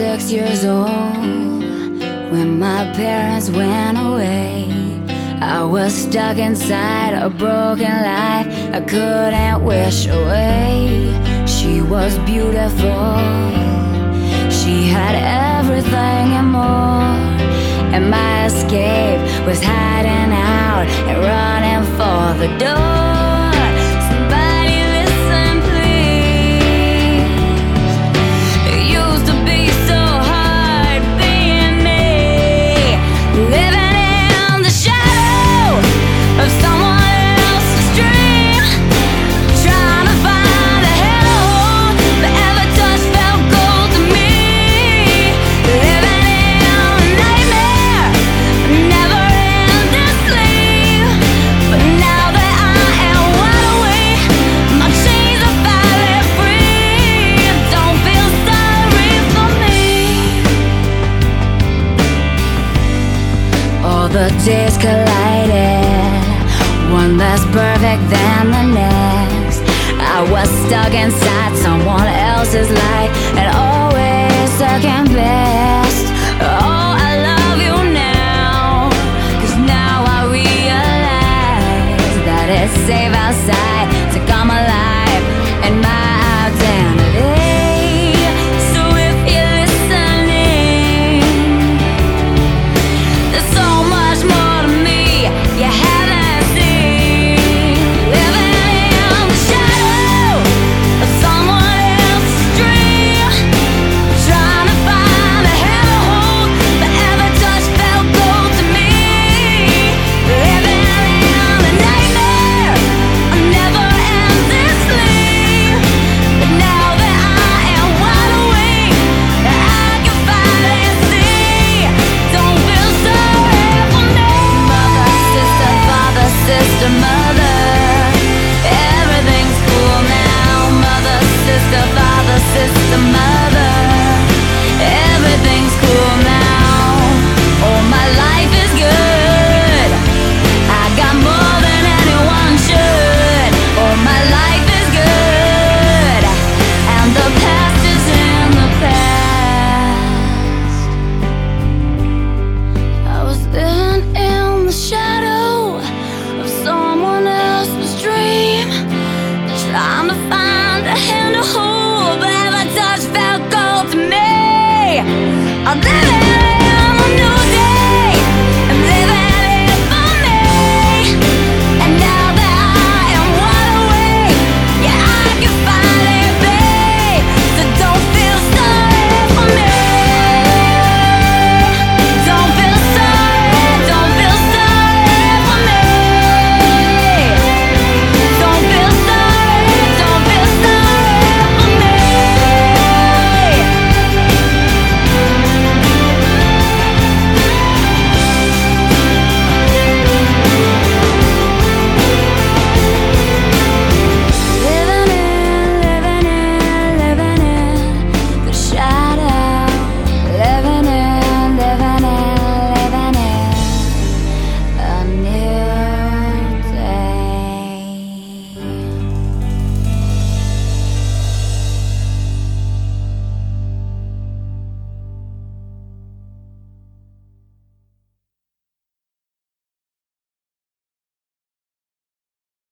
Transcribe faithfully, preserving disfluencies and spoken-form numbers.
six years old when my parents went away. I was stuck inside a broken life I couldn't wish away. She was beautiful, she had everything and more, and my escape was hiding out and running for the door. Somebody listen please, it used to be so hard being me, living in the shadow of someone else's dream, trying to find a hell that ever touched felt gold to me, living in a nightmare, never ending sleep. But now that I am wide awake, my chains are finally free. Don't feel sorry for me. All the days collided, one less perfect than the next. I was stuck inside someone else's life and always second best. Oh, I love you now, 'cause now I realize that it's safe outside.